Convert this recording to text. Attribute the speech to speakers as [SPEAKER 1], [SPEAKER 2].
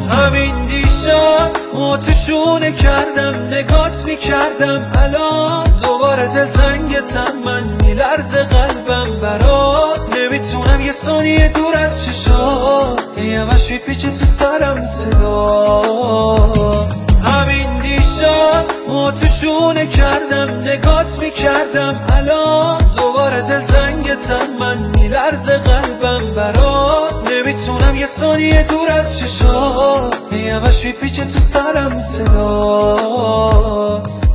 [SPEAKER 1] همین دیشب آتشونه کردم نگات میکردم، الان دوباره دلتنگتم، من میلرزه قلبم برات، نمیتونم یه ثانیه دور از چشات، همش میپیچه تو سرم صدا. همین دیشب آتشونه کردم نگات میکردم، الان دوباره دلتنگتم، من میلرزه قلبم برات، نمیتونم یه ثانیه دور از چشات، همش میپیچه تو سرم صدا.